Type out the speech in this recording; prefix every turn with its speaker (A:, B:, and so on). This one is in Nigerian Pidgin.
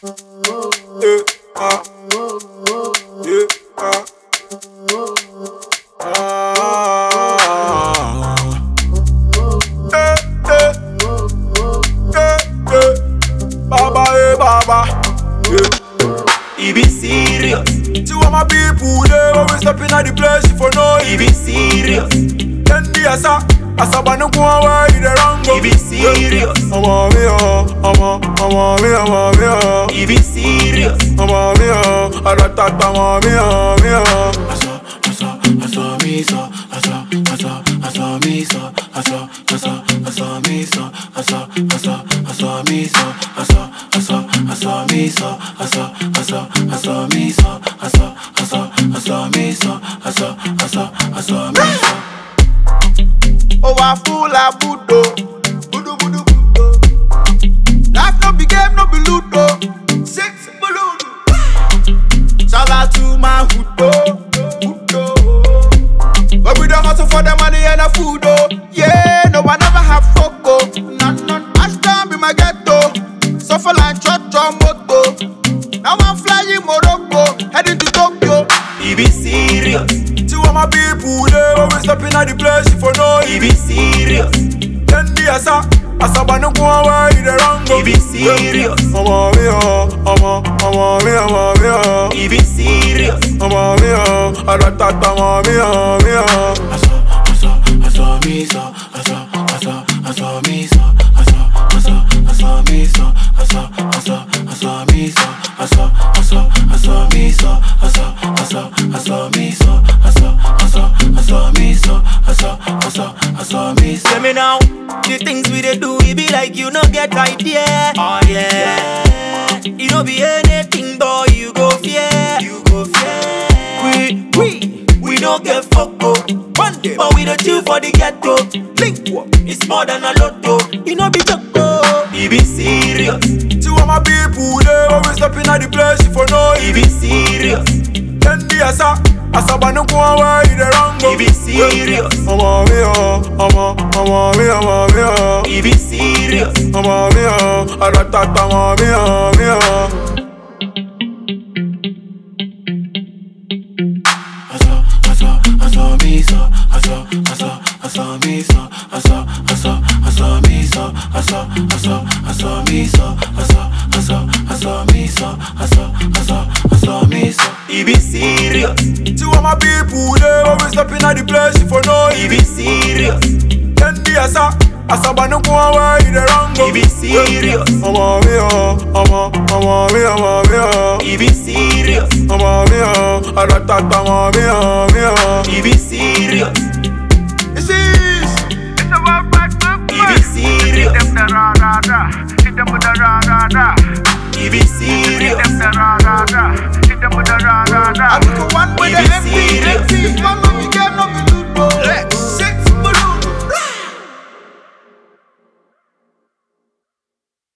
A: Baba, he be serious. Two of my people, they always stepping at the place for no. He be serious. Then the asa banu kwa wa ide rango. He be serious. I'm he be serious. I'm aratata
B: Over full of budo, budo. Life no be game, no be ludo. Six balloon. Shout out to my hudo. But we don't hustle for the money and the food, oh. Yeah, no one ever have foco. None. Ashton be my ghetto. Suffer like Chocho Moto. Now I'm flying Morocco, heading to Tokyo.
A: He be serious. Two of my people, they always stepping at the place for no. He be serious. Then the asa banu kwa wa ide rango. He be serious. He be serious. Aratata
C: Tell me now, the things we dey do, it be like you no get idea. Oh yeah, you no be anything, boy, you go fear. We no get foco, one day, but we don't chill for the ghetto. Think it's more than a lotto, you no be choco.
A: He be serious. Two of my people, they always stepping at the place for no. He be serious. Then the asa banu kwa wa ide rango. He be serious. He be serious. Aratata he be serious. Two of my people, they always stepping at the place for no. He be serious. Then the asa banu kwa wa ide rango. He be serious. He be serious. Aratata he be serious.
B: It's about back.
A: He be serious.
B: Hit them with the ra-ra-ra.
A: He be serious.
B: Hit them with the ra-ra-ra. I took one with the empty.